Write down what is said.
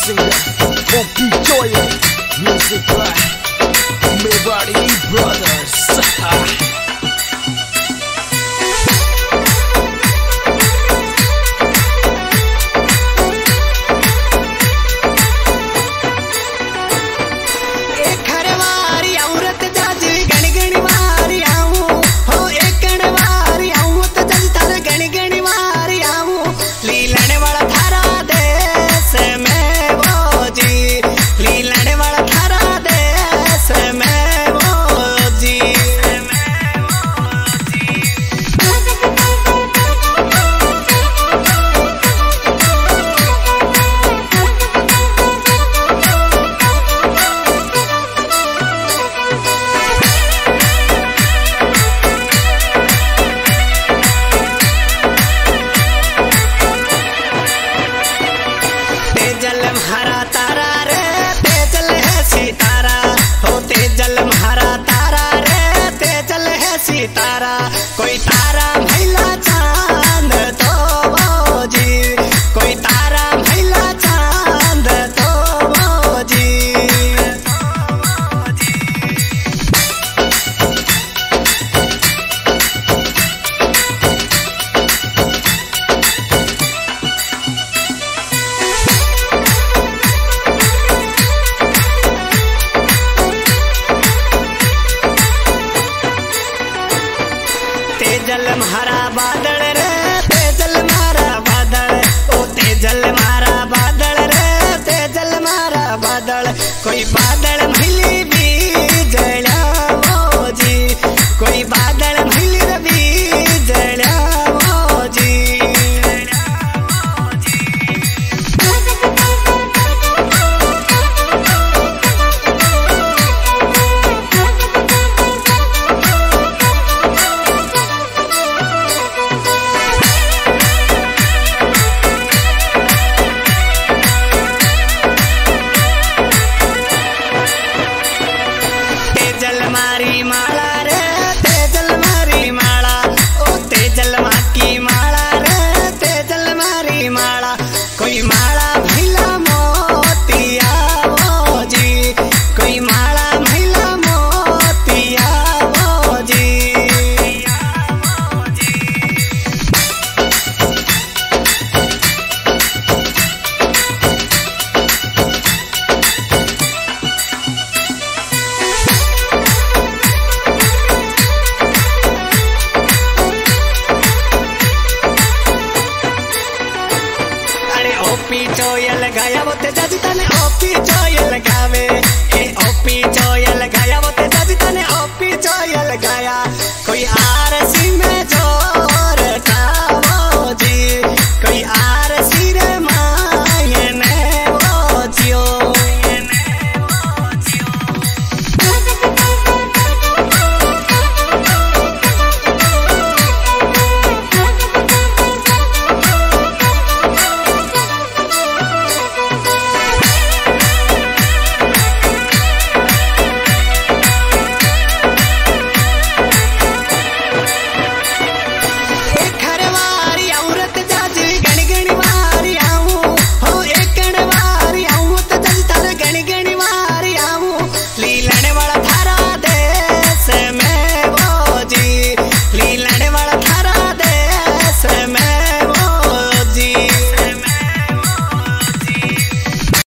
singer OP Joya, music by Mewari Brothers. तारा कोई तारा भैला चांद तो जी, कोई तारा भैला चांद तो जी। तेजल मारा बादल रे तेजल मारा बादल, ओ तेजल मारा बादल रे तेजल मारा बादल। कोई बादल मिली भी जड़ा वो जी, कोई बादल मिली भी जड़ा वो जी। तेजल मारी माला रे तेजल मारी माला, ओ तेजल माँ की माला रे तेजल मारी माला। कोई माला भैला मोतिया वो जी, कोई माला भैला मोतिया वो जी। ओपी चोयल गाया वो ते जाजिता ने ओपी चोयल गावे, ए ओपी चोयल गाया वो ते जाजिता ने ओपी चोयल गाया। कोई आ